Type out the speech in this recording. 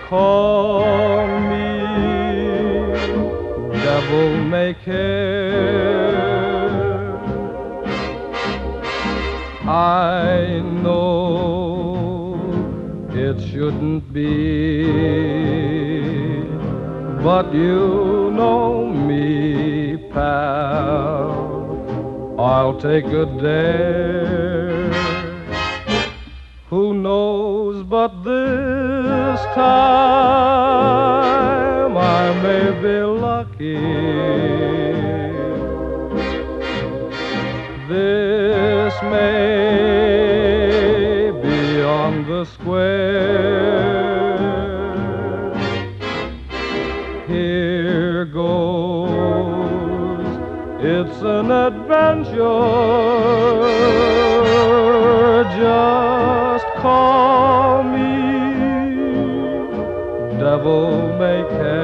call me devil may care. I know it shouldn't be, but you know me, pal. I'll take a dare. Who knows but this time I may be lucky. This may be on the square. Here goes, it's an adventure. Just call me devil may care.